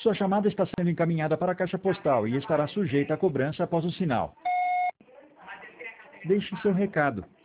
Sua chamada está sendo encaminhada para a caixa postal e estará sujeita à cobrança após o sinal. Deixe seu recado.